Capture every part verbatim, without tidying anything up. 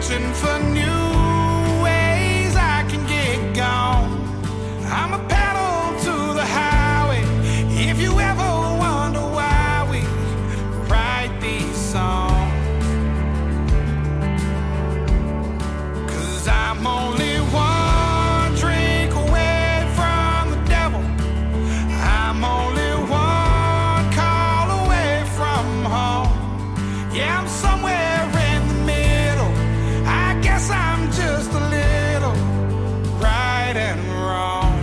searching for new ways I can get gone. I'm a pedal to the highway. If you ever wonder why we write these songs, 'cause I'm only one drink away from the devil. I'm only one call away from home. Yeah, I'm somewhere in the middle. I guess I'm just a little right and wrong.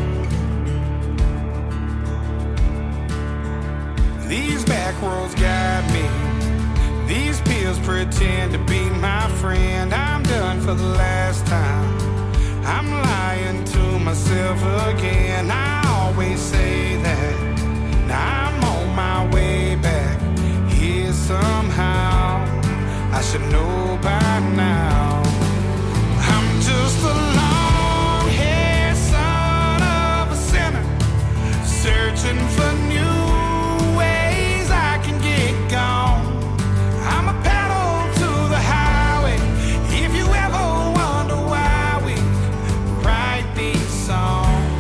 These back roads guide me. These pills pretend to be my friend. I'm done for the last time. I'm lying to myself again. I always say that. Now I'm on my way back here somehow. I should know by now. I'm just a long-haired son of a sinner, searching for new ways I can get gone. I'm a pedal to the highway. If you ever wonder why we write these songs,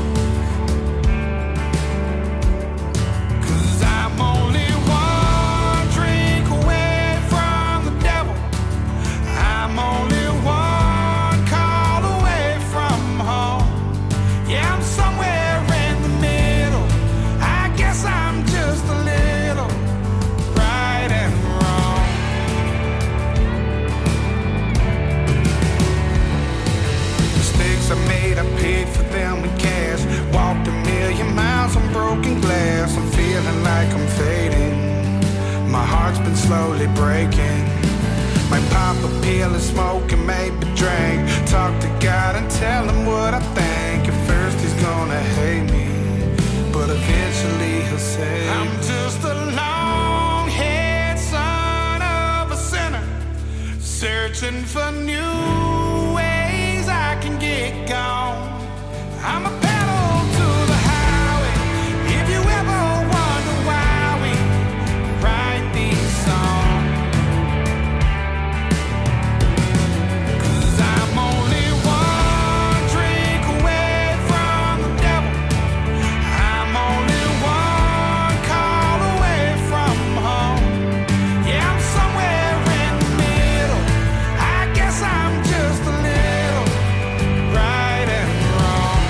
'cause I'm only one drink away from the devil. I'm only one call away from home. Yeah, I'm somewhere in the middle. I guess I'm just a little right and wrong. Mistakes I made, I paid for them with cash. Walked a million miles on broken glass. I'm feeling like I'm fading. My heart's been slowly breaking. Might pop a pill and smoke and maybe drink. Talk to God and tell him what I think. At first he's gonna hate me, but eventually he'll say, I'm just a long-haired son of a sinner, searching for new ways I can get gone. I'm a pedal to the highway. If you ever wonder why we write these songs, 'cause I'm only one drink away from the devil. I'm only one call away from home. Yeah, I'm somewhere in the middle. I guess I'm just a little right and wrong.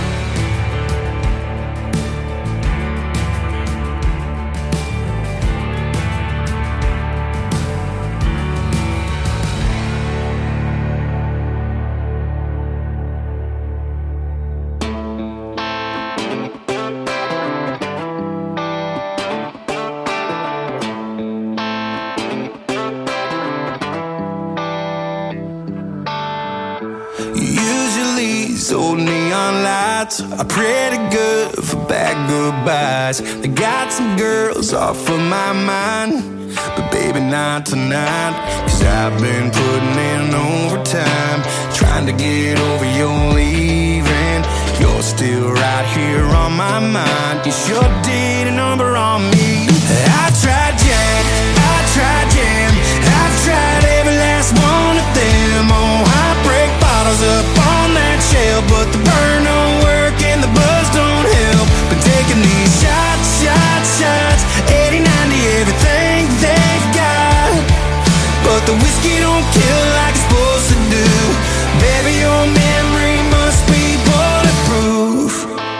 Usually these old neon lights are pretty good for bad goodbyes. I got some girls off of my mind, but baby not tonight. 'Cause I've been putting in overtime, trying to get over your leaving. You're still right here on my mind. You sure did a number on me. I tried Jack, I tried Jam, I've tried every last one of them. Oh, I break bottles up on that shelf, but the burn don't work and the buzz don't help. Been taking these shots, shots, shots, eighty, ninety, everything they've got, but the whiskey don't kill like it's supposed to do. Baby, your memory must be bulletproof.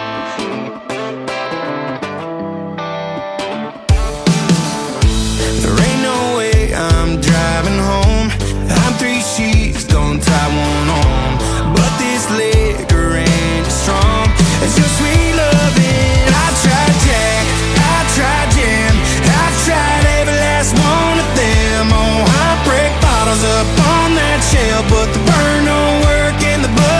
There ain't no way I'm driving home. I'm three sheets, don't tie one on, but this liquor ain't strong as your sweet loving. I tried Jack, I tried Jam, I've tried every last one of them. Oh, I break bottles up on that shelf, but the burn don't work and the buzz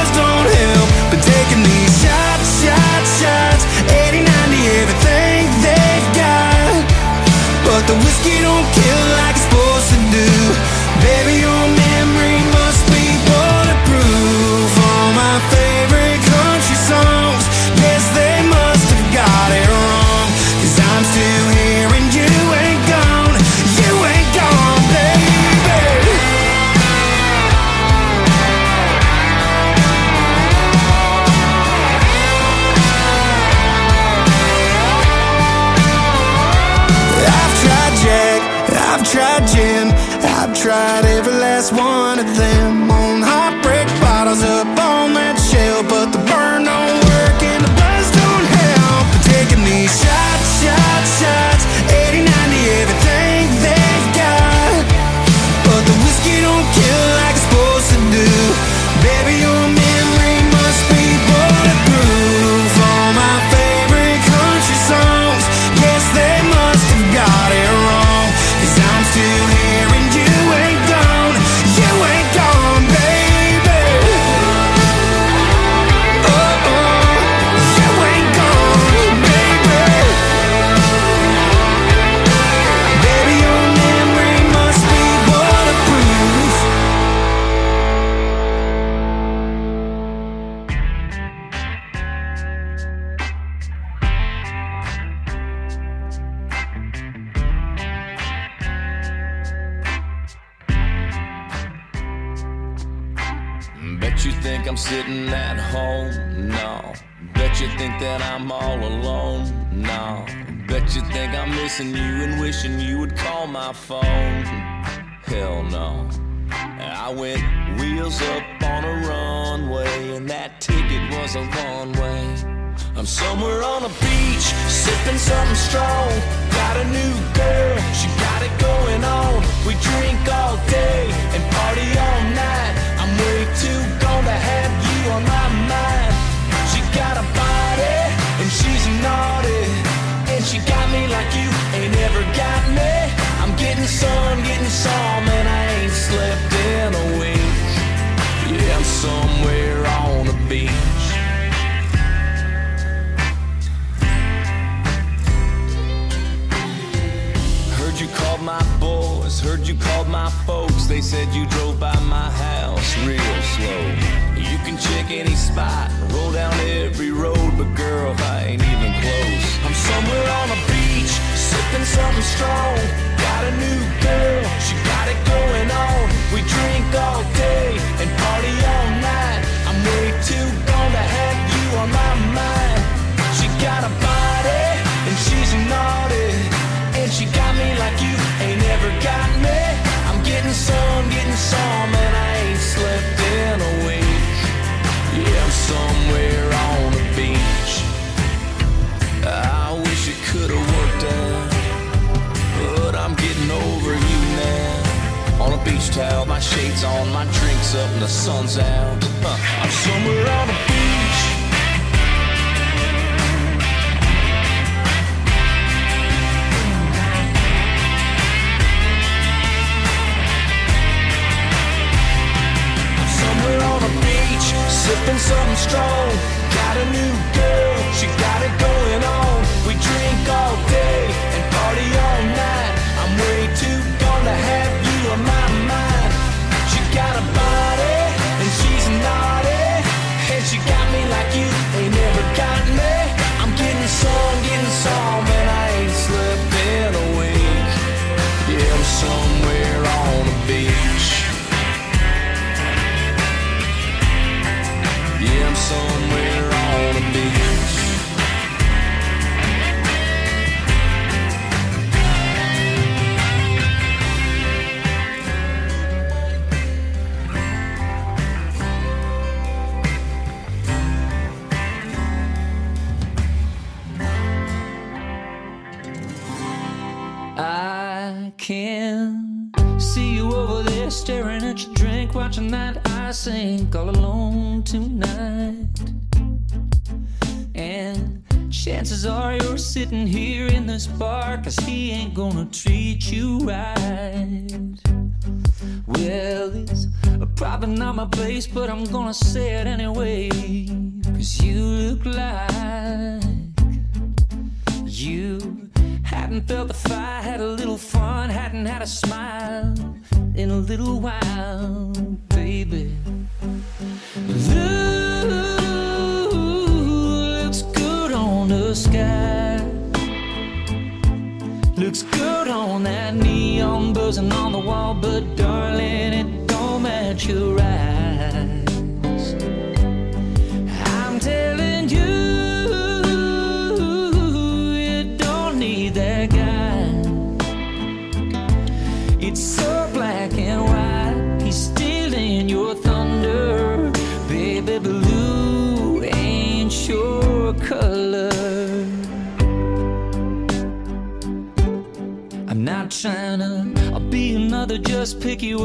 tried every last one of them. On heartbreak bottles up on that shelf, but the burn don't work and the buzz don't help. Taking these shots, shots, shots, eighty, ninety, everything they've got, but the whiskey don't kill like it's supposed to do. Baby, your memory must be bulletproof. All my favorite country songs, yes, they must have got it wrong, 'cause I'm still here and you ain't gone, you ain't gone, baby. Oh, oh, you ain't gone, baby. Baby, your memory must be bulletproof. Bet you think I'm sitting at home? No. Bet you think that I'm all alone? No. Bet you think I'm missing you and wishing you would call my phone? Hell no. I went wheels up on a runway, and that ticket was a one-way. I'm somewhere on a beach, sipping something strong. Got a new girl, she got it going on. We drink all day and party all night. I'm way too gone to have you on my mind. She got a body and she's naughty, and she got me like you ain't ever got me. I'm getting sun, getting some, and I ain't slept in a week. Yeah, I'm somewhere on a beach. Heard you called my boys, heard you called my folks. They said you drove by my house real slow. You can check any spot, roll down every road, but girl, I ain't even close. I'm somewhere on a beach, sipping something strong. Got a new girl, she got it going on. We drink all day and party all night. I'm way too gone to have you on my mind. She got a body and she's naughty, and she got me like you ain't ever got me. I'm getting some, getting some, and I ain't slept in a week. Yeah, I'm somewhere on a beach. I wish it could've worked out, but I'm getting over you now. On a beach towel, my shades on, my drinks up, and the sun's out. Huh. I'm somewhere on a beach. Somewhere on a beach, sipping something strong. Got a new girl, she got it going on. We drink all day and party all night. I'm way too gone to have you on my mind. She got a body and she's naughty, and she got me like you ain't never got me. I'm getting some, getting some, and I ain't slept in a week. Yeah, I'm somewhere on a beach. Yeah, I'm somewhere on a beach. I can see you over there staring at your drink, watching that I sink all alone tonight. And chances are you're sitting here in this bar, 'cause he ain't gonna treat you right. Well, it's probably not my place, but I'm gonna say it anyway, 'cause you look like you hadn't felt the fire, had a little fun, hadn't had a smile in a little while, baby. Blue looks good on the sky, looks good on that neon buzzing on the wall, but darling, it don't match your eyes. I'm telling you, that guy, it's so black and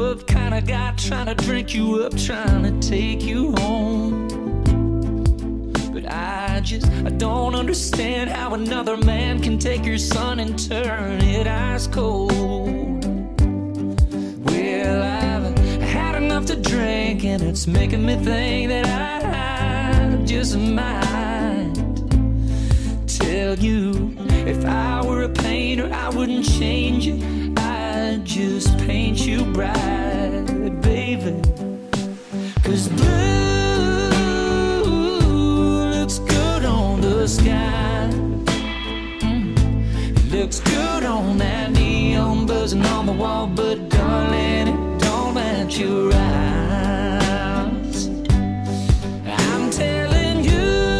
love kind of guy trying to drink you up, trying to take you home. But I just, I don't understand how another man can take your son and turn it ice cold. Well, I've had enough to drink, and it's making me think that I just might tell you, if I were a painter, I wouldn't change it. I'd just paint you bright, baby. 'Cause blue looks good on the sky. Mm. It looks good on that neon buzzing on the wall, but darling, it don't match your eyes. I'm telling you,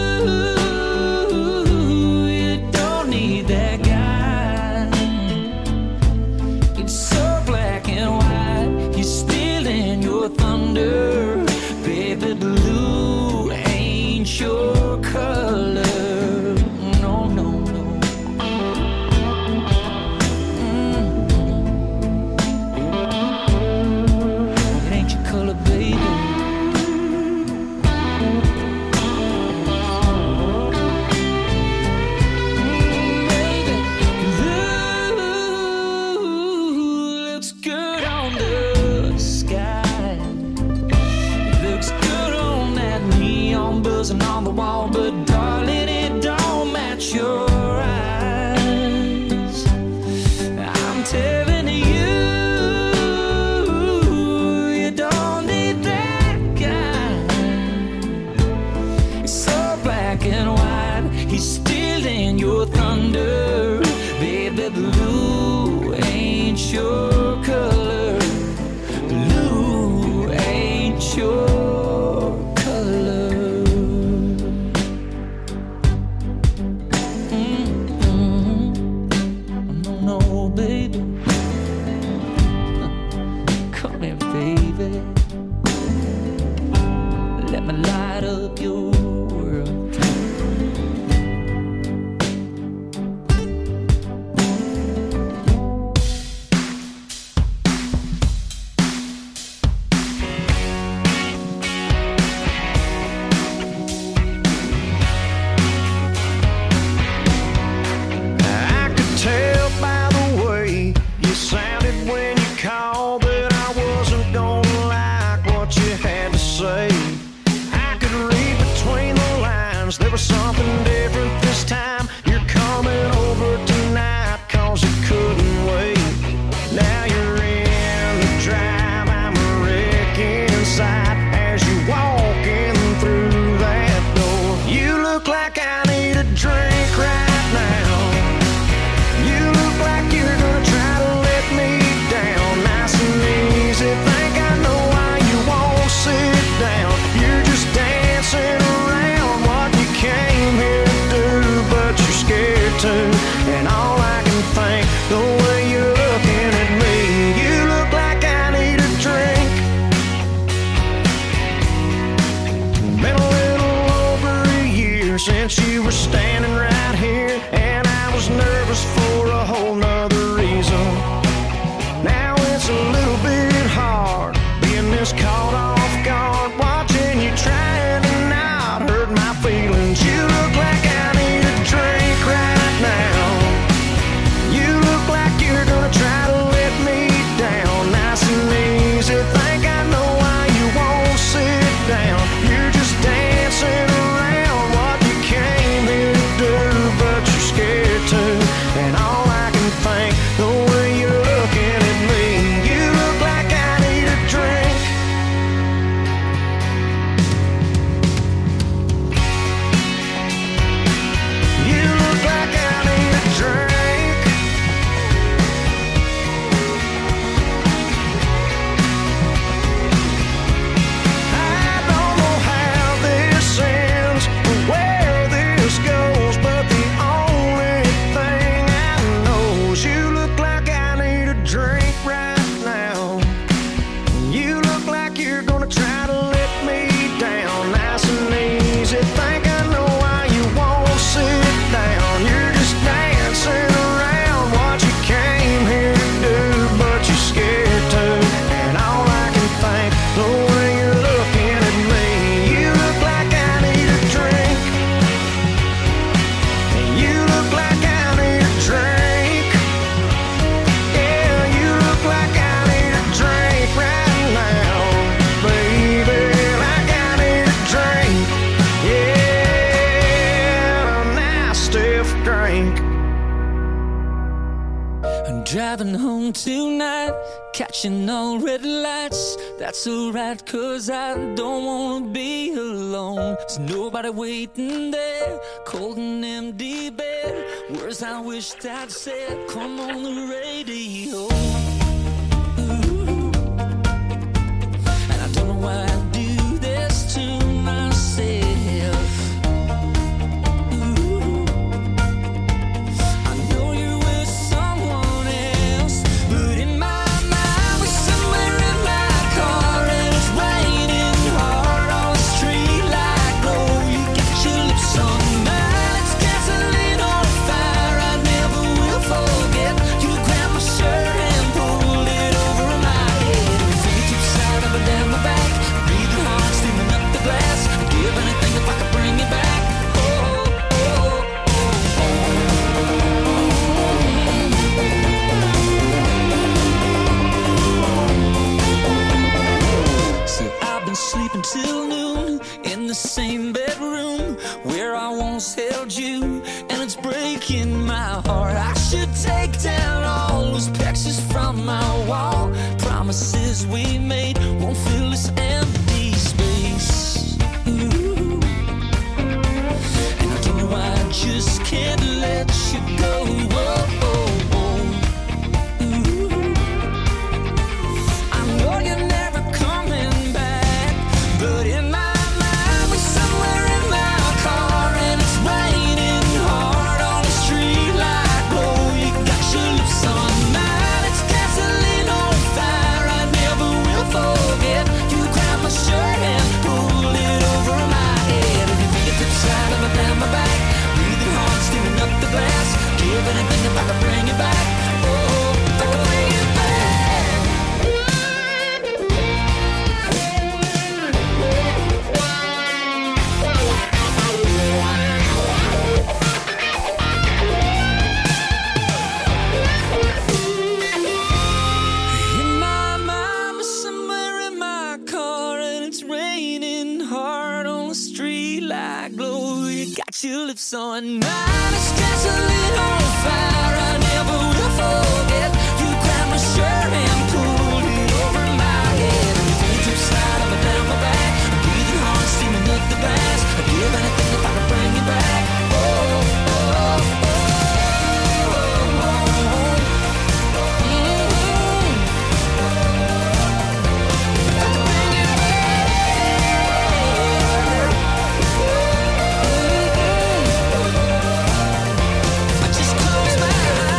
you don't need that guy. It's so black and white, you're stealing your thunder. Baby, blue ain't your color. No, no, no. Mm-hmm. It ain't your color, baby. Mm, baby, blue looks good on the sky. Looks good on that neon buzzing on the wall, but darling, it don't match your eyes. I'm telling you, you don't need that guy. It's so black and white, he's stealing your thunder. Baby, blue ain't your color. Blue ain't your color. Mm-hmm. No, no, baby. Come here, baby. Let me light up your world. I could tell by the way you sounded when you called that I wasn't gonna like what you had to say. I could read between Driving home tonight, catching all red lights. That's alright, cause I don't wanna be alone. There's nobody waiting there, cold and empty bed. Words I wished I'd said, come on the radio. Ooh. And I don't know why I do this to myself. Till noon in the same bedroom where I once held you, and it's breaking my heart. I should take down all those pictures from my wall. Promises we made won't fill this empty space. Ooh. And I don't know why I just can't let you go. Whoa, whoa, whoa. Ooh. I know you're never coming back, but in my mind, we're somewhere in my car, and it's raining hard on the street like glow. You got your lips on mine, it's gasoline on fire. I never will forget. You grabbed my shirt and pulled it over my head, and your fingertips sliding down my back, breathing hard, steaming up the glass. Give anything if I could bring you back. Oh, if I could bring you back. In my mind, we're somewhere in my car, and it's raining hard on the street like glow. You got your lips on mine, it's gasoline on fire. I never will forget. You grabbed my shirt and pulled it over my head, and your fingertips slide up and down my back, breathing hard, steaming up the glass. I'd give anything if I could bring you back. Oh, oh, oh, oh, oh, oh. Mm-hmm. If I could bring you back. I just close my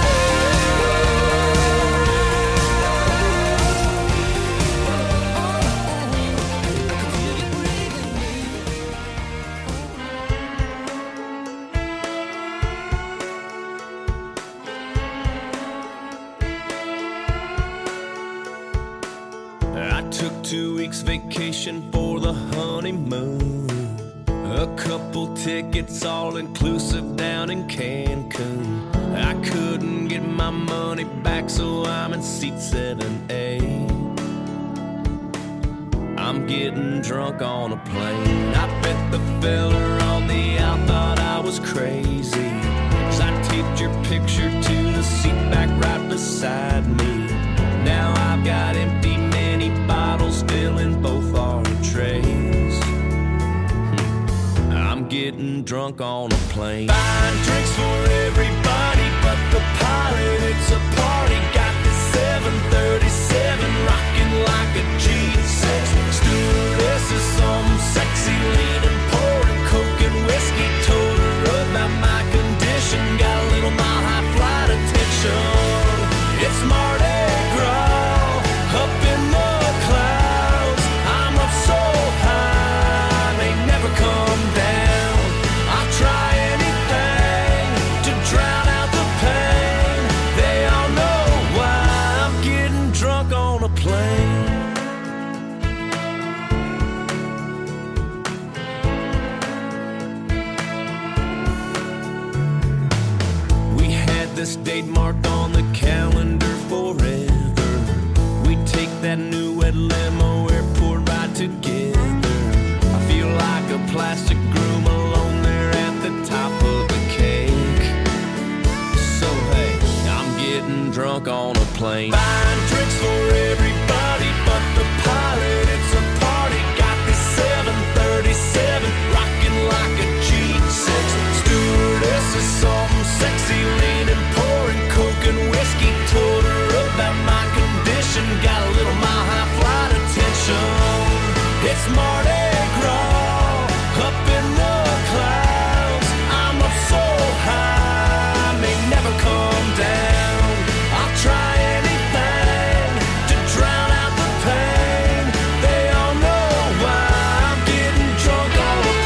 eyes. I can feel you breathing me. I took two weeks vacation for the honeymoon. A couple tickets all inclusive down in Cancun. I couldn't get my money back, so I'm in seat seven A. I'm getting drunk on a plane. I bet the fella on the out thought I was crazy, 'cause I taped your picture to the seat back right beside me. Now I've got empty mini bottles filling both our trays. I'm getting drunk on a plane. Buying drinks for everybody but the pilot. It's a party. Got the seven thirty-seven rocking like a G six. Stewardess is some sexy leaning, pouring coke and whiskey. Told her about my condition. Got a little mile high flight attention. It's Mardi Gras up in the clouds. I'm up so high, they never come down. I'll try anything to drown out the pain. They all know why I'm getting drunk on a plane. We had this date marked on the calendar forever. We take that new red limo airport ride together. I feel like a plastic groom alone there at the top of the cake. So hey, I'm getting drunk on plane. Buying drinks for everybody but the pilot. It's a party. Got this seven thirty-seven rocking like a G six. Stewardess is something sexy, leaning, pouring coke and whiskey. Told her about my condition. Got a little mile high flight attention. It's Mardi Gras up in the clouds. I'm up so high, may never come down. I'll try anything to drown out the pain. They all know why I'm getting drunk on a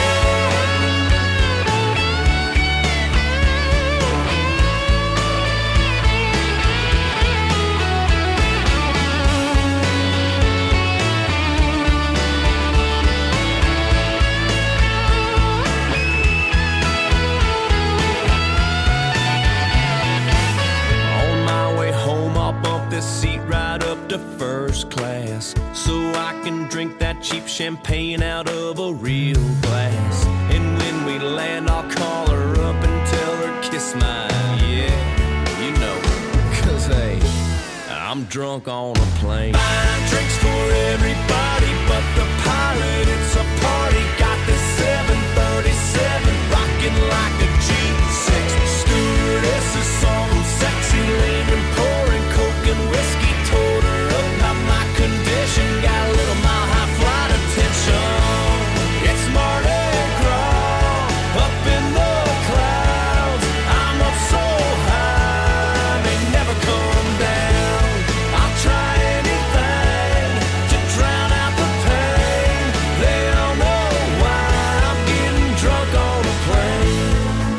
seat right up to first class, so I can drink that cheap champagne out of a real glass. And when we land, I'll call her up and tell her kiss mine. Yeah, you know, cause hey, I'm drunk on a plane. Buying drinks for everybody but the pilot. It's a party. Got this seven thirty-seven rocking like a G six. Stewardess is something sexy, leaning, pouring coke and whiskey. Told her about my condition. Got a little mile high flight attention. It's Mardi Gras up in the clouds. I'm up so high, may never come down. I'll try anything to drown out the pain. They all know why I'm getting drunk on a plane.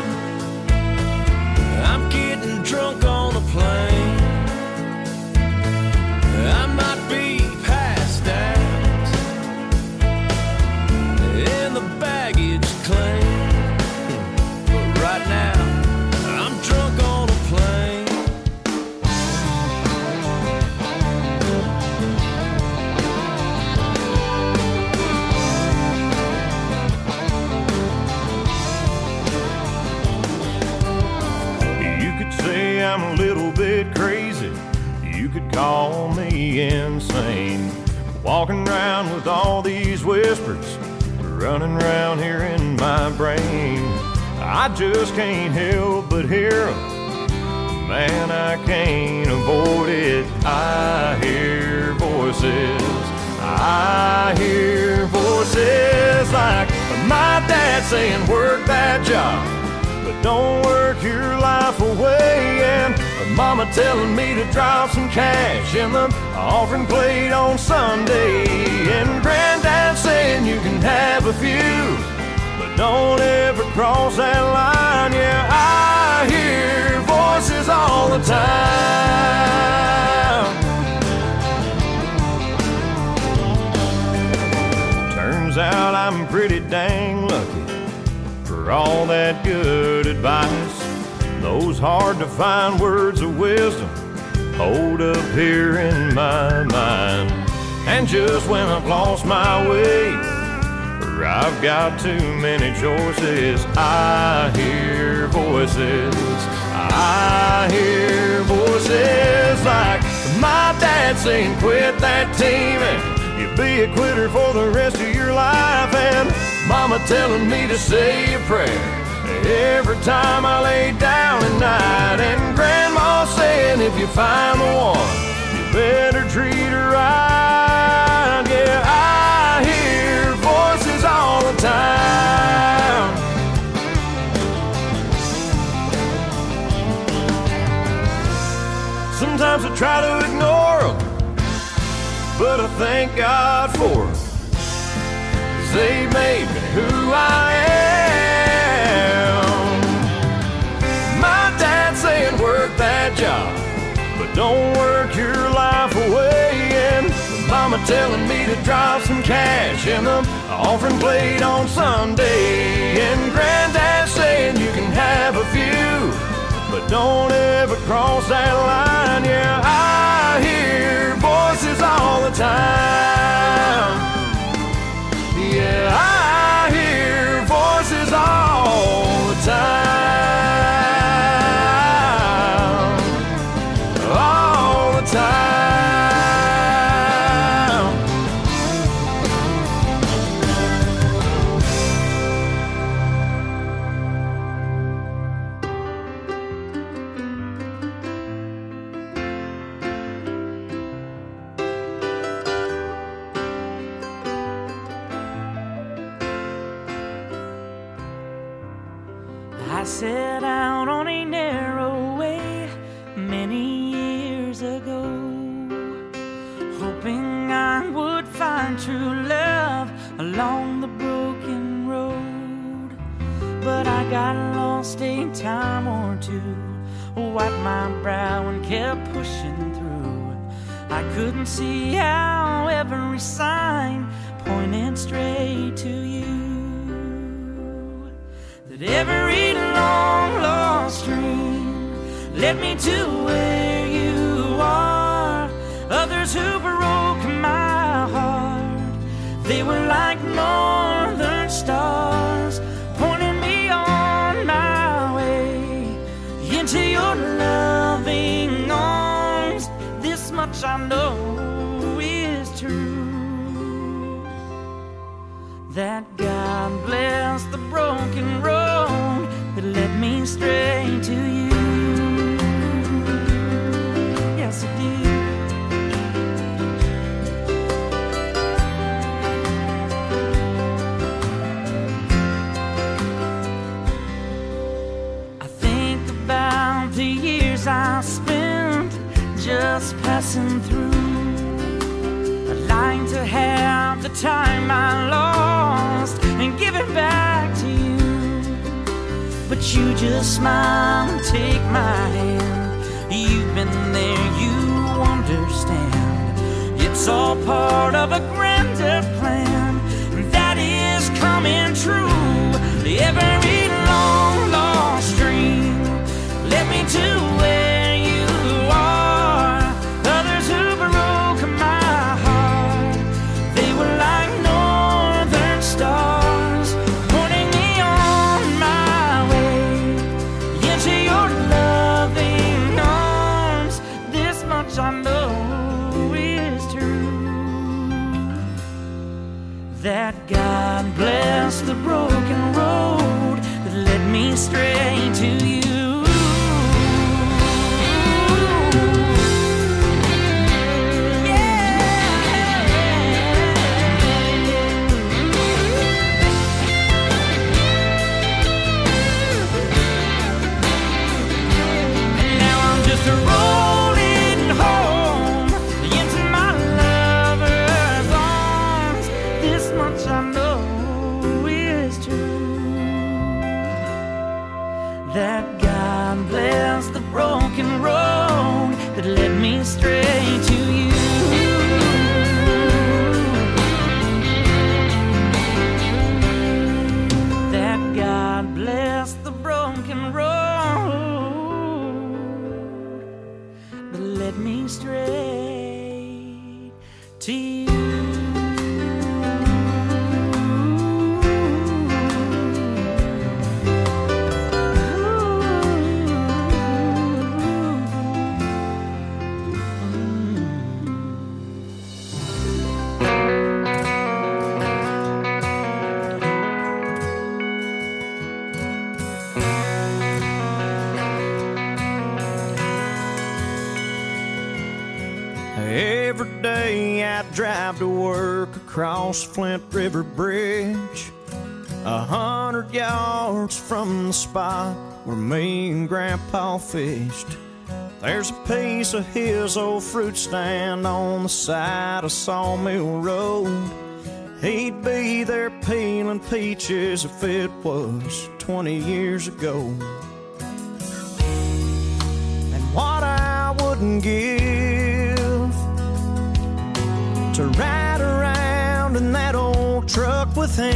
I'm getting drunk on a plane. I might be passed out in the baggage claim, but right now I'm drunk on a plane. You could say I'm a little bit crazy. You could call me insane. Walking around with all these whispers running around here in my brain. I just can't help but hear them. Man, I can't avoid it. I hear voices. I hear voices like my dad saying, work that job, but don't work your life away. And mama telling me to drop some cash in the offering plate on Sunday. And granddad saying you can have a few, but don't ever cross that line. Yeah, I hear voices all the time. Turns out I'm pretty dang lucky for all that good advice. Those hard to find words of wisdom hold up here in my mind. And just when I've lost my way, or I've got too many choices, I hear voices. I hear voices like my dad saying, quit that team and you'll be a quitter for the rest of your life. And mama telling me to say a prayer every time I lay down at night. And grandma saying if you find the one, you better treat her right. Yeah, I hear voices all the time. Sometimes I try to ignore them, but I thank God for them, 'cause they made me who I am. My dad saying work that job, but don't work your life away. And mama telling me to drop some cash in the offering plate on Sunday. And granddad saying you can have a few, but don't ever cross that line. Yeah, I hear voices all the time. Yeah, I hear voices all the time. All I set out on a narrow way many years ago, hoping I would find true love along the broken road. But I got lost a time or two, wiped my brow and kept pushing through. I couldn't see how every sign pointed straight to you. That every long lost dream led me to where you are. Others who broke my heart, they were like northern stars, pointing me on my way into your loving arms. This much I know is true, that God bless the broken road that led me straight to you. Yes, it did. I think about the years I spent just passing through. I'd like to have the time I lost and give it back to you, but you just smile and take my hand. You've been there, you understand. It's all part of a grander plan that is coming true. Every long lost dream led me to where you are. Others who broke my heart, they were like northern stars, pointing me on my way into your loving arms. This much I know is true, that God bless the broken road that led me straight to you. That God bless the broken road that led me straight to you. That God bless the broken road that led me straight to you. Every day I drive to work across Flint River Bridge, a hundred yards from the spot where me and Grandpa fished. There's a piece of his old fruit stand on the side of Sawmill Road. He'd be there peeling peaches if it was twenty years ago. And what I wouldn't give to ride around in that old truck with him.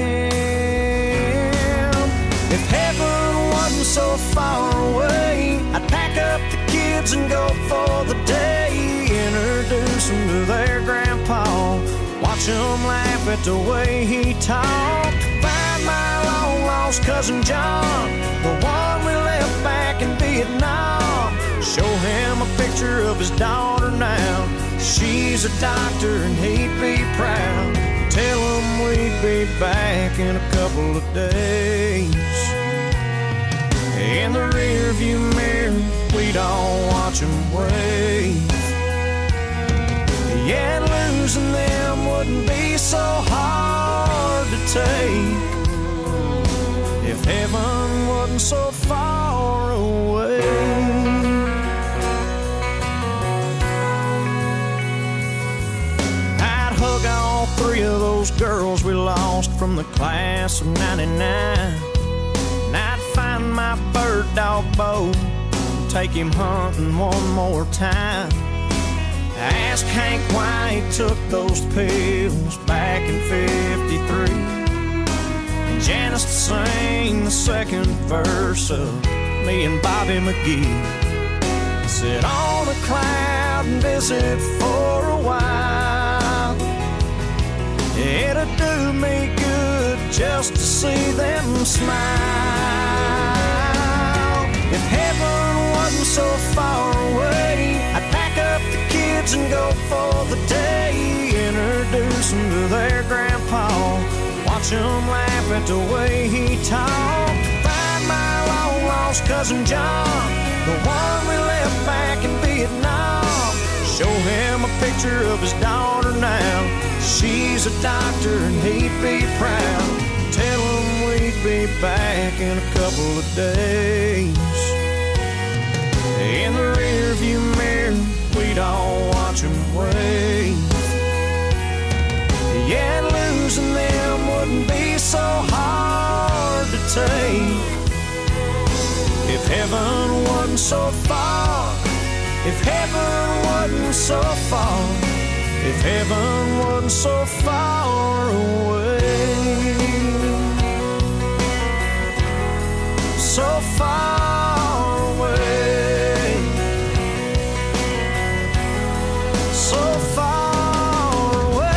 If heaven wasn't so far away, I'd pack up the kids and go for the day. Introduce them to their grandpa, watch them laugh at the way he talked. Find my long lost cousin John, the one we left back in Vietnam. Show him a picture of his daughter now. She's a doctor and he'd be proud. Tell him we'd be back in a couple of days. In the rearview mirror, we'd all watch him wave. Yeah, losing them wouldn't be so hard to take if if heaven wasn't so far away. I'd hug all three of those girls we lost from the class of ninety-nine. And I'd find my bird dog Bo, take him hunting one more time. Ask Hank why he took those pills back in fifty-three. And Janice to sing the second verse of me and Bobby McGee. Sit on a cloud and visit for a while. It'd do me good just to see them smile. If heaven wasn't so far away, I'd pack up the kids and go for the day. Introduce them to their grandpa, watch them laugh at the way he talked. Find my long lost cousin John, the one we left back in Vietnam. Show him a picture of his daughter now. She's a doctor and he'd be proud. Tell him we'd be back in a couple of days. In the rearview mirror, we'd all watch him wave. Yeah, losing them wouldn't be so hard to take. If heaven wasn't so far, if heaven wasn't so far, if heaven wasn't so far away, so far away, so far away.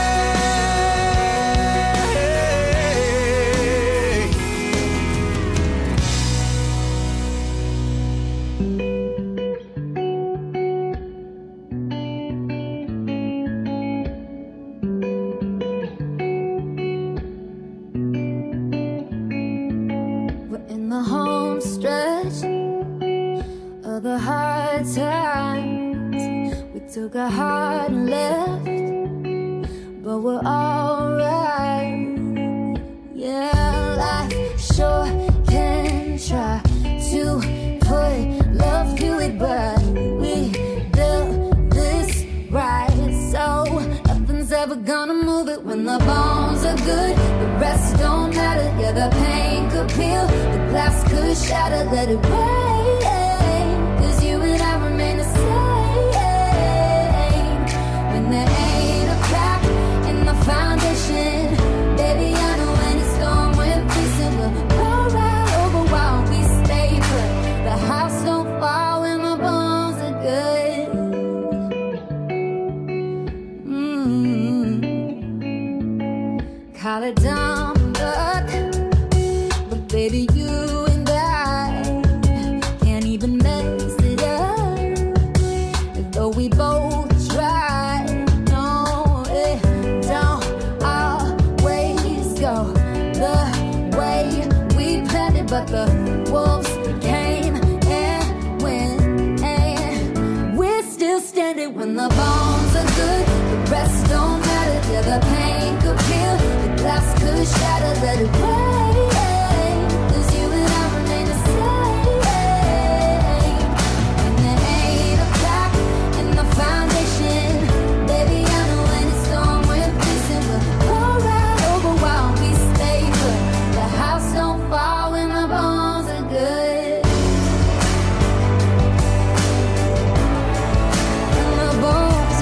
The hard times, we took a hard left, but we're alright. Yeah, life sure can try to put love to it, but we built this right, so nothing's ever gonna move it. When the bones are good, the rest don't matter. Yeah, the pain could peel, the glass could shatter, let it rain. There ain't a crack in the foundation. Baby, I know when it's gone, we're facing. We'll roll right over while we stay put. The house don't fall when the bones are good. Mm-hmm. Call it dumb luck, but baby, you and I can't even mess it up. Though we both try. But the wolves came and went, and we're still standing. When the bones are good, the rest don't matter. Yeah, the pain could peel, the glass could shatter, let it rain. 'Cause you and I remain the same. And there ain't a crack in the foundation. Baby, I know when it's gone, we're facing. We'll roll right over while we stay put. The house don't fall when the bones are good. And the bones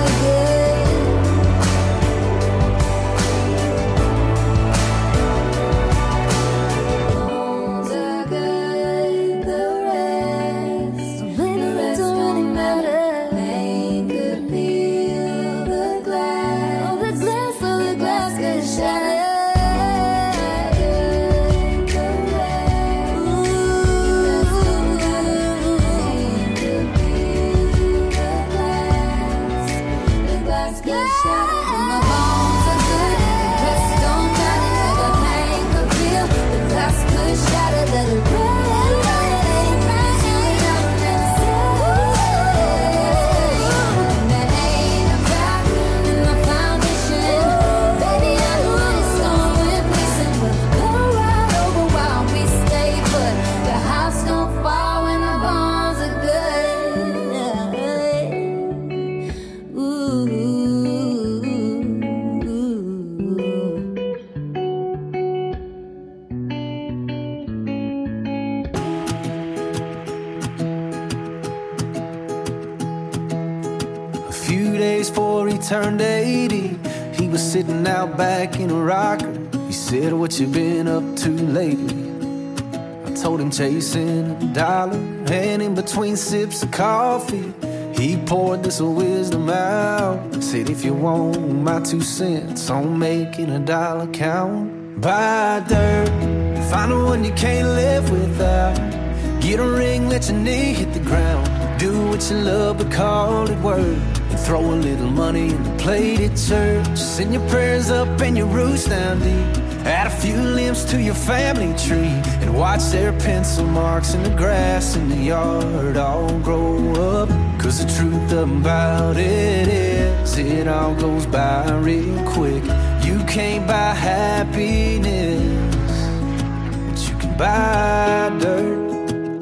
turned eighty, he was sitting out back in a rocker. He said, what you been up to lately? I told him chasing a dollar, and in between sips of coffee, he poured this wisdom out. Said, if you want my two cents on making a dollar count, buy dirt, find the one you can't live without. Get a ring, let your knee hit the ground. Do what you love, but call it work. And throw a little money in the plate at church. Send your prayers up and your roots down deep. Add a few limbs to your family tree, and watch their pencil marks in the grass in the yard all grow up. Cause the truth about it is, it all goes by real quick. You can't buy happiness, but you can buy dirt.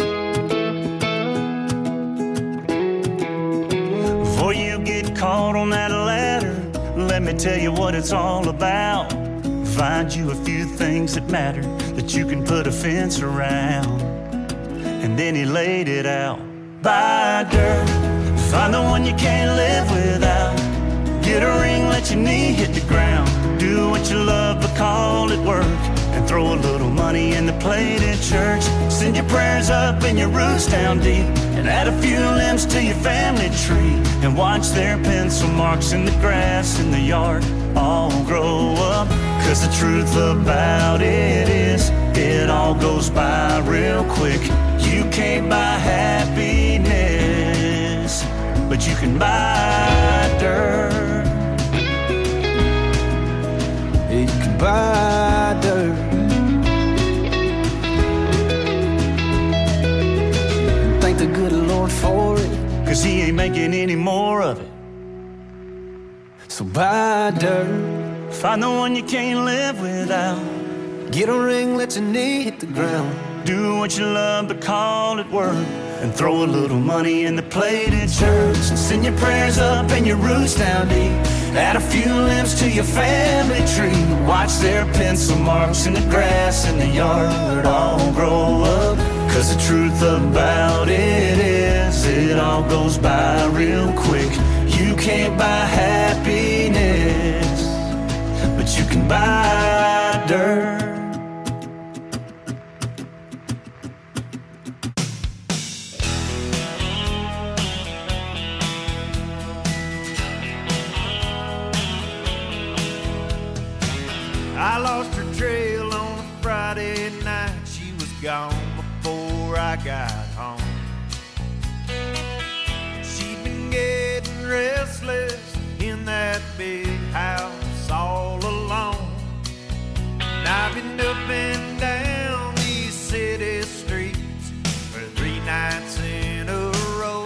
Before you get caught on that ladder, let me tell you what it's all about. Find you a few things that matter, that you can put a fence around. And then he laid it out. Buy dirt, find the one you can't live without. Get a ring, let your knee hit the ground. Do what you love, but call it work. And throw a little money in the plate at church. Send your prayers up and your roots down deep. And add a few limbs to your family tree. And watch their pencil marks in the grass in the yard all grow up. Cause the truth about it is, it all goes by real quick. You can't buy happiness, but you can buy dirt. You can buy dirt. And thank the good Lord for it, cause he ain't making any more of it. So buy dirt. Find the one you can't live without. Get a ring, let your knee hit the ground. Do what you love, but call it work. And throw a little money in the plate at church. And send your prayers up and your roots down deep. Add a few limbs to your family tree. Watch their pencil marks in the grass in the yard all grow up. Cause the truth about it is, it all goes by real quick. You can't buy happiness, but you can buy dirt. I lost her trail on a Friday night. She was gone before I got home. She'd been getting restless in that big house all alone. And I've been up and down these city streets for three nights in a row.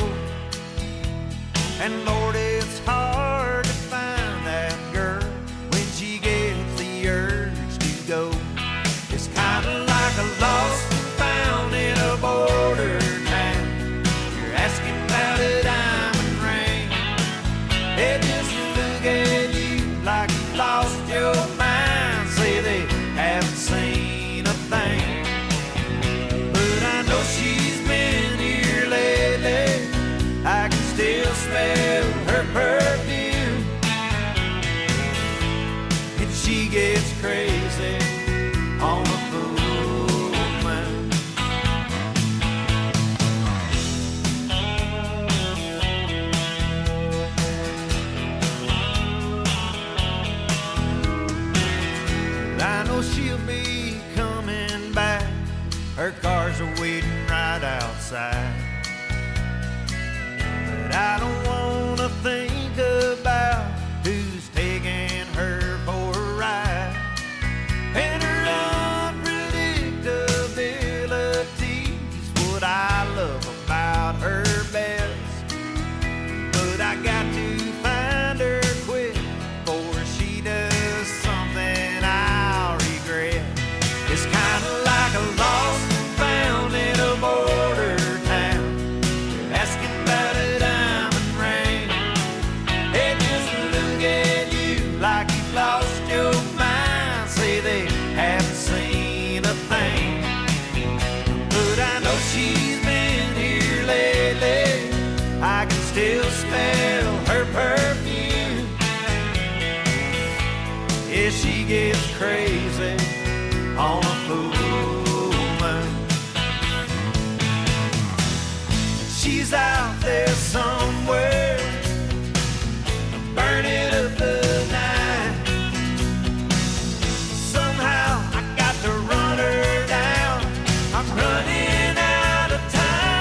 And Lord, it's hard to find that girl when she gets the urge to go. It's kind of like a lost and found in a border town. You're asking about a diamond ring. They just look at you like you lost your mind. Say they haven't seen a thing. But I know she's been here lately. I can still smell her perfume. And she gets crazy on the full moon. I know she'll be coming back. Her cars are waiting right outside. But I don't wanna think about who's taking her for a ride. And her unpredictability's what I love about her best. But I got to find her quick before she does something I'll regret. It's kinda like a lost and found in a border town. You're asking about a diamond Yeah, she gets crazy on a full moon. She's out there somewhere, burning up the night. Somehow I got to run her down. I'm running out of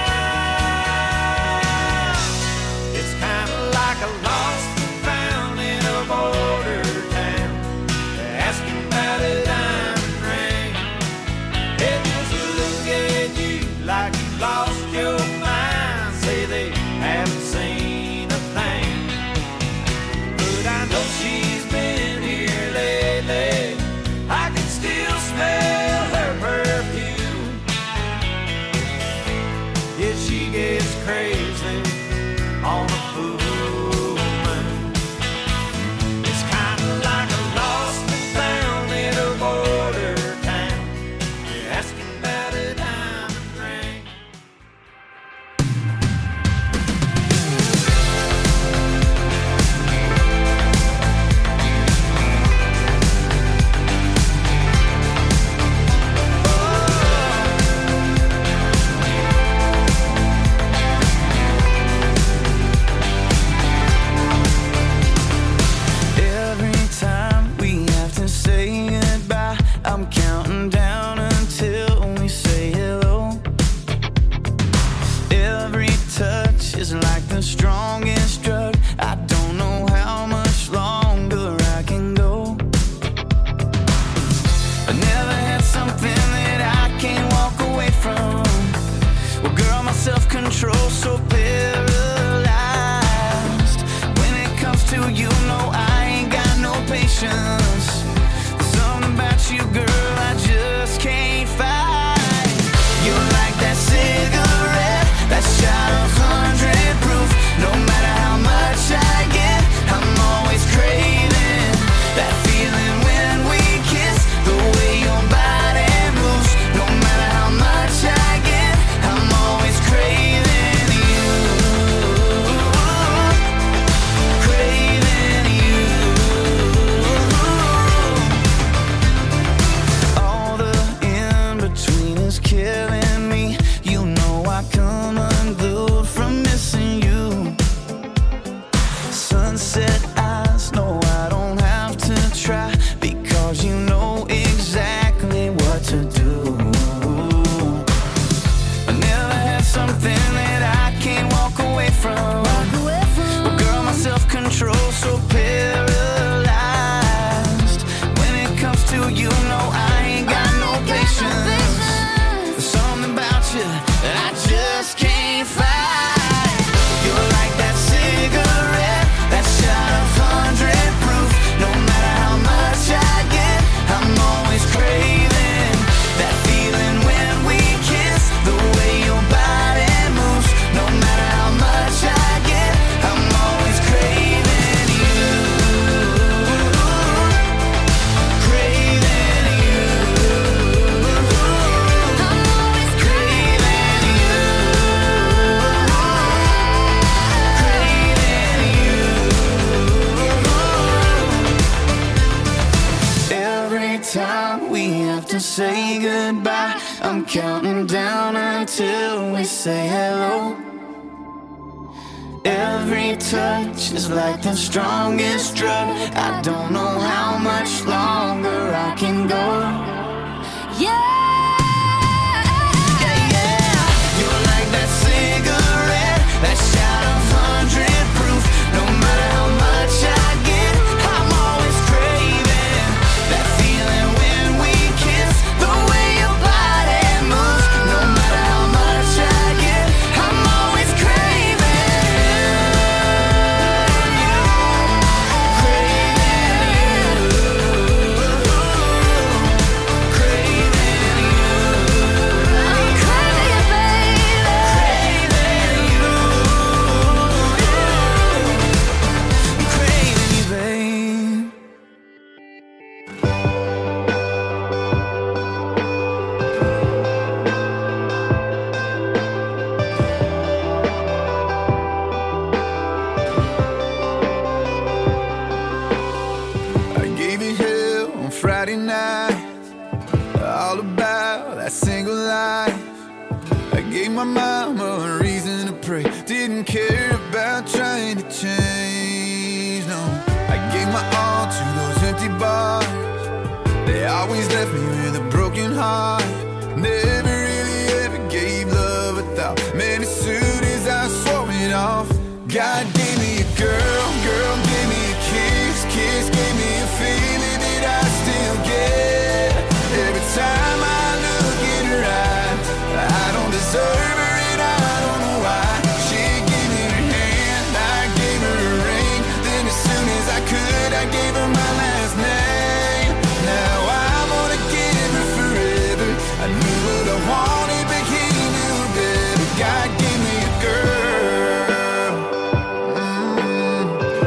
time. It's kind of like a lost and found in a border town, asking about a diamond ring. They just look at you like you lost your mind. Say they haven't seen a thing, but I know she's been here lately. I can still smell her perfume. Yeah, she gets crazy on a full moon. It's kind of like a lost and found in a border town. You're asking about a diamond ring. Every time we have to say goodbye, I'm counting down until we say hello. Every touch is like the strongest drug. I don't know how much longer I can go. I never had something that I can't walk away from. Well, girl, my self-control so paralyzed. When it comes to you, no, I ain't got no patience. There's something about you, girl, I just can't fight. You're like that cigarette, that shot of hundred proof. No matter how much I get, I'm always craving that feeling when we kiss. The way your body moves. No matter how much I get, I'm always craving you. Craving you. All the in-between is killing me. You know I come unglued from missing you. Sunset eyes, no, I don't have to try, because you know exactly what to do. I never had something that I can't walk away from. Well, girl, my self-control so paralyzed. When it comes to you, no, I ain't got no patience. There's something about you that I just can't fight. You're like that cigarette, that shot of hundred proof. No matter how much I get, I'm always craving that feeling when we kiss. The way your body moves. No matter how much I get, I'm always craving you. Craving you. I'm always craving you. Craving you. Every time we have to say goodbye, I'm counting down until we say hello. Every touch is like the strongest drug. I don't know how much longer I can go. Yeah. Yeah, yeah. You're like that cigarette, that shot of hundred proof. No matter how much I get, I'm always craving that feeling when we kiss. The way your body moves. No matter how much I get, I'm always craving you. Craving you. last single life. I gave my mama a reason to pray. Didn't care about trying to change, no. I gave my all to those empty bars. They always left me with a broken heart. Never really ever gave love a thought. Man, as soon as I swore it off, God gave me a girl, girl gave me a kiss, kiss gave me a feeling that I still get. Every time I look in her eyes, I don't deserve her and I don't know why. She gave me her hand, I gave her a ring. Then as soon as I could, I gave her my last name. Now I wanna give her forever. I knew what I wanted, but he knew better. God gave me a girl. Mm.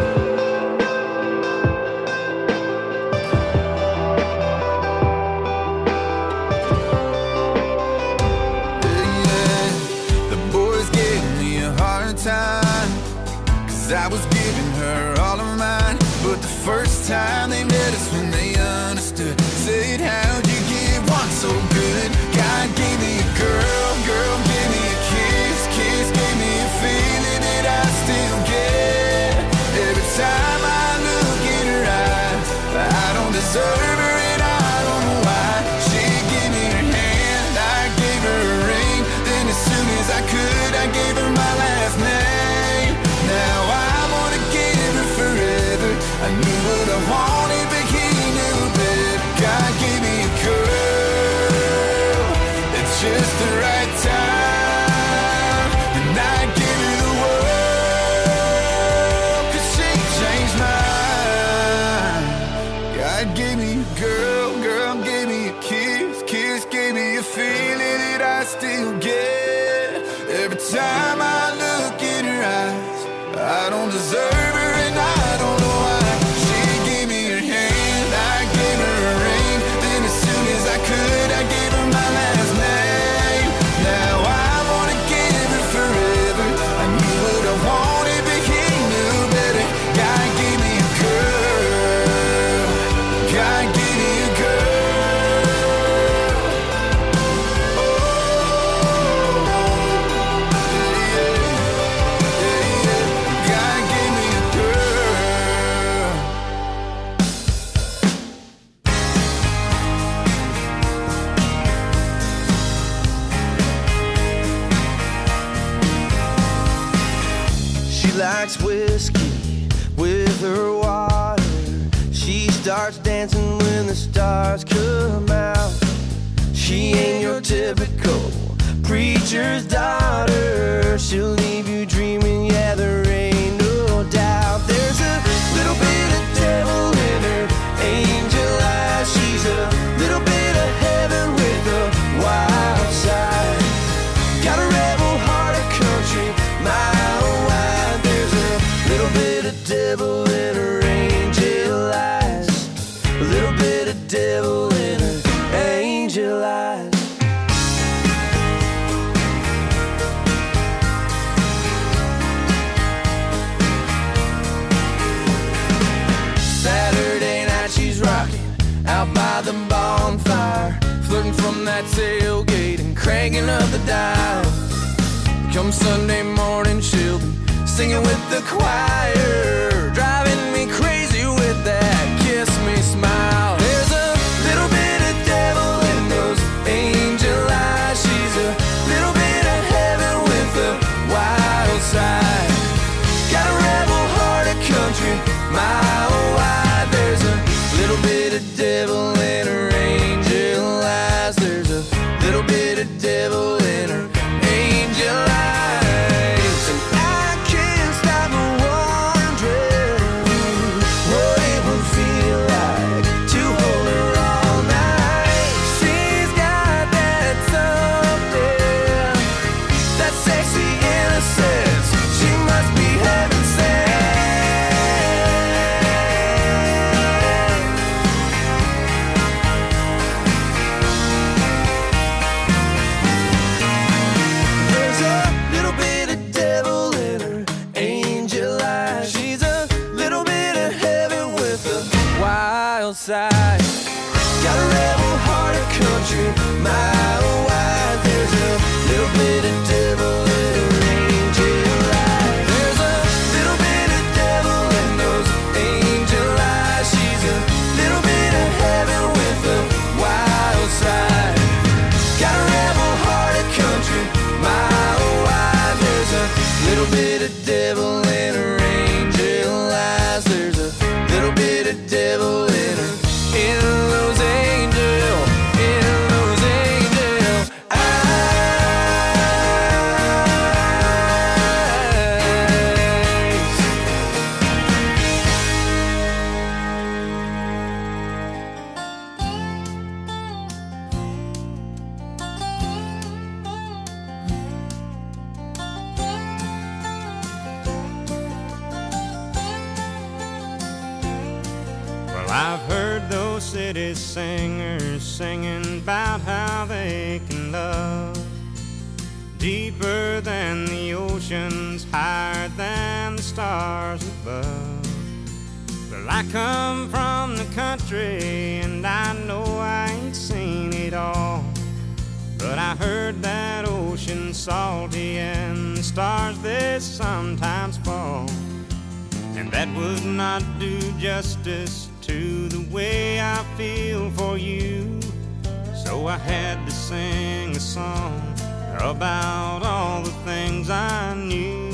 Yeah, the boys gave me a hard time, 'cause I was giving her all of mine. But the first time they met us when they understood, said, how'd you give one so good? God gave me a girl, girl gave me a kiss, kiss gave me a feeling that I still get. Every time I look in her eyes, I don't deserve her and I don't know why. She gave me her hand, I gave her a ring. Then as soon as I could, I gave her my last name. Now I wanna give her forever. I knew what I wanted, but he knew better. God gave me a girl at just the right time, and I gave her the world, 'cause she changed mine. God gave me a girl, girl gave me a kiss, kiss gave me a feeling that I still get. Every time I look in her eyes, I don't deserve her and I don't know why. She gave me her hand, I gave her a ring. Then as soon as I could, I gave her my last name. Now I wanna give her forever. I knew what I wanted, but he knew better. God gave me a girl. God gave me a girl. Oh, yeah, yeah, yeah. God gave me a girl. She likes whiskey with her water. She starts dancing when the stars come out. She ain't your typical preacher's daughter. She'll leave you dreaming, yeah, there ain't no doubt. There's a little bit of devil in her angel eyes. She's a little bit of heaven with a wild side. Got a rebel heart of country, mile wide. There's a little bit of devil in her angel eyes. A little bit of devil in her angel eyes. Saturday night she's rocking out by the bonfire, flirting from that tailgate and cranking up the dial. Come Sunday morning she'll be singing with the choir, driving me crazy with that kiss me smile. There's a little bit of devil in those angel eyes. She's a little bit of heaven with a wild side. Got a rebel heart of country, mile wide. There's a little bit of devil in her angel eyes. There's a little bit of devil in her angel eyes. And I can't stop wondering what it would feel like to hold her all night. She's got that something, that sexy innocence. She must be heaven sent. There's a little bit of devil in her angel eyes. She's a little bit of heaven with a wild side. Got a rebel heart of country, country, my wife. There's a little bit of devil in her angel eyes. There's a little bit of devil in those angel eyes. She's a little bit of heaven with a wild side. Got a rebel-hearted country, my wife. There's a little bit of devil in her angel eyes. There's a little bit of devil in her, in those angel, in those angel Well, I've heard those city singers singing about how they can love deeper than the oceans, higher than the stars above. Well, I come from the country and I know I ain't seen it all, but I heard that ocean's salty and the stars they sometimes fall, and that would not do justice to the way I feel for you. So I had to sing a song about all the things I knew.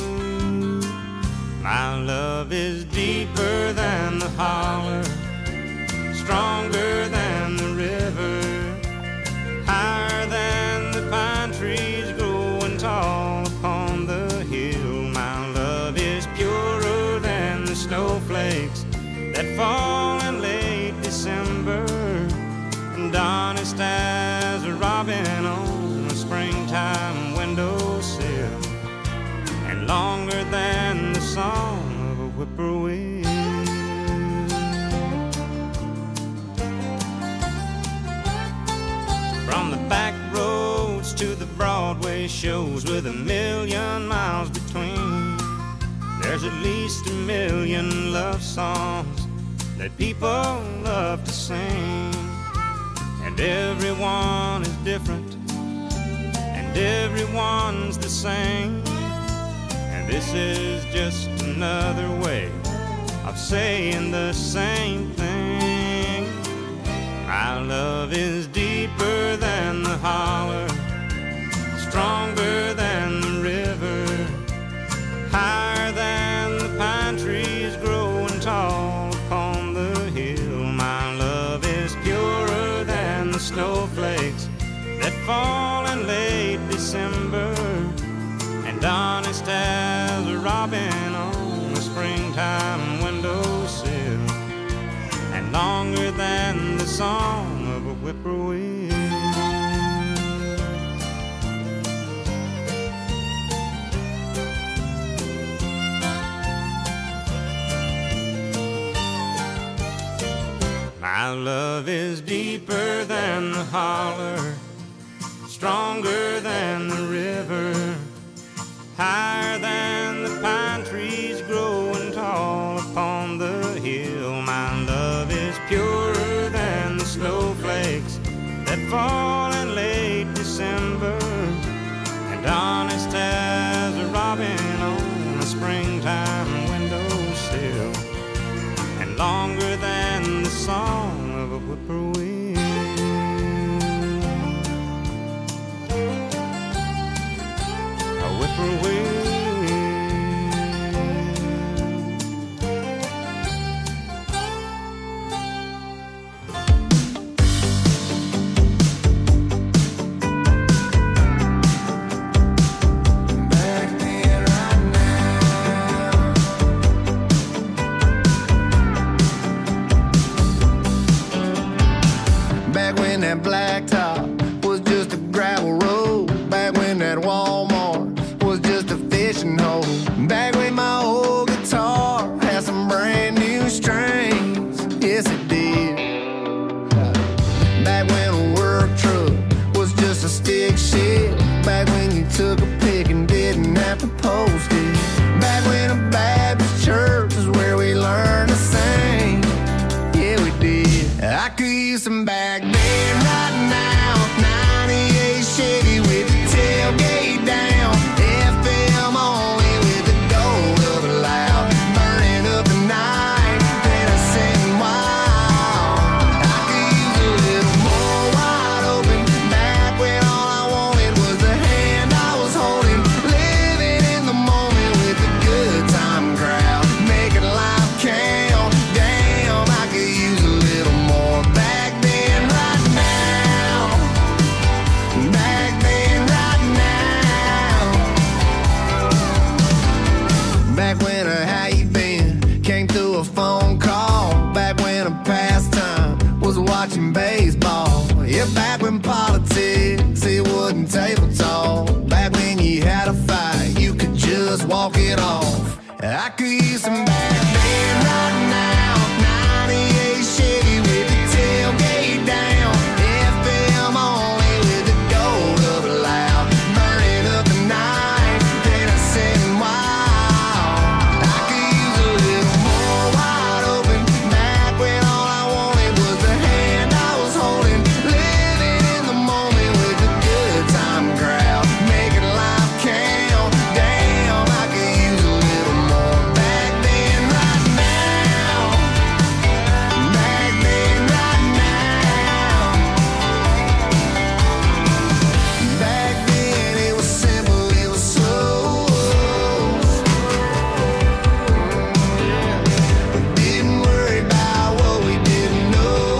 My love is deeper than the holler, stronger than the river, higher than the pine trees growing tall upon the hill. My love is purer than the snowflakes that fall in late December, and honest as a robin on a springtime windowsill, and longer than the song of a whippoorwill. From the back roads to the Broadway shows with a million miles between, there's at least a million love songs that people love to sing. And everyone is different, and everyone's the same. And this is just another way of saying the same thing. My love is deeper than the holler, stronger than the river, higher than the pine trees growing tall upon the hill. My love is purer than the snowflakes that fall in late December, and honest as a robin on a springtime windowsill, and longer than the song of a whippoorwill. My love is deeper than the holler, stronger than the river, higher than the pine trees growing tall upon the hill. My love is purer than the snowflakes that fall in late December, and honest as a robin on a springtime windowsill, and longer than the song of a whippoorwill. A whippoorwill. That blacktop was just a gravel road. Back when that Walmart was just a fishing hole. Back when my old guitar had some brand new strings. Yes, it did. Back when a work truck was just a stick shift. Back when you took a pic and didn't have to post it. Back when a Baptist church is where we learned to sing. Yeah, we did. I could use some back then right now. watching baseball. Yeah, back when politics, it wasn't table talk. Back when you had a fight, you could just walk it off. I could use some back then right now. ninety-eight Chevy with the tailgate down. F M only with the gold up loud. Burning up the night, then I said wild. I could use a little more wide open. Back when all I wanted was the hand I was holding. Living in the moment with the good time crowd. Making life count. Damn, I could use a little more back then right now. Back then right now. Back then it was simple, it was slow. We didn't worry about what we didn't know.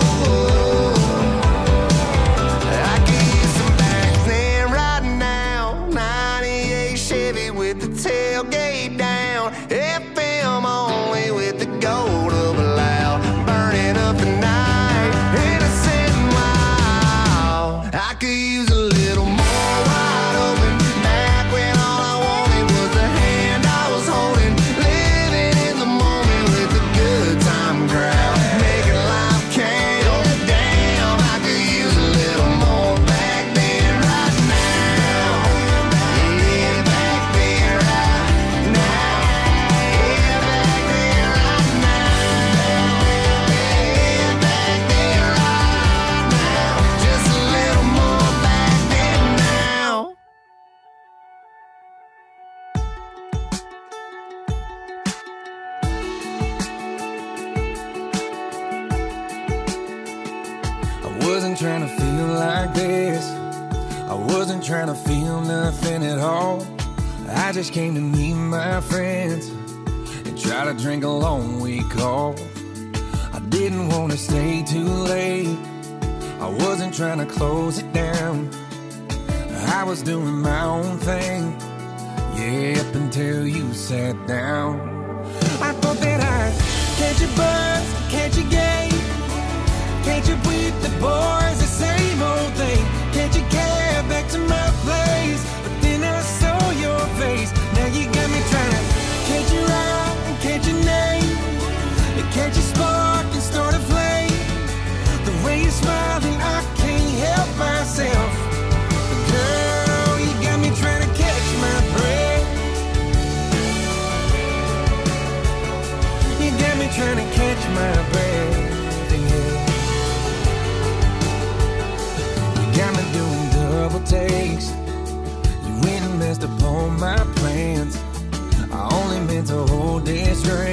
I could use some back then right now. ninety-eight Chevy with the tailgate down. F M only with the gold up loud. Burning up the night, innocent and wild. I could use a little more wide open. Back when all I wanted was the hand I was holding. Living in the moment with the good time crowd. Making life count. Damn, I could use a little more back then right now. Yeah, back then right now. Yeah, back then right now. Yeah, back then right now. Just a little more back then now. I wasn't trying to feel like this. I wasn't trying to feel nothing at all. I just came to meet my friends and try to drink a long week off. I didn't want to stay too late. I wasn't trying to close it down. I was doing my own thing, yeah, up until you sat down. I thought that I'd catch a buzz, catch a game. Can't you with the boys, the same old thing? Can't you care back to my place? But then I saw your face. Now you got me trying to catch your eye and catch your name. And catch your spark and start a flame. The way you're smiling, I can't help myself. But girl, you got me trying to catch my breath. You got me trying to catch my breath. Yeah. Got me doing double takes. You went and messed up all my plans. I only meant to hold this straight.